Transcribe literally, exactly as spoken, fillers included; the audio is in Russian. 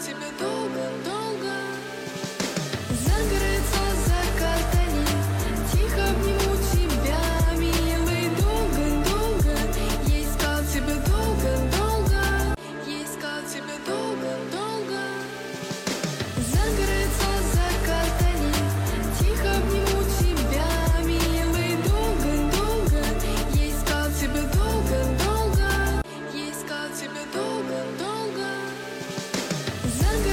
тебя долго-долго. Загорятся закатами, тихо обниму тебя, милый, долго-долго. Я искал тебя долго-долго, я искал тебя долго-долго. Загорятся закатами, тихо обниму тебя, милый, долго-долго. Я искал тебя долго-долго, я искал тебя долго-долго. Загорятся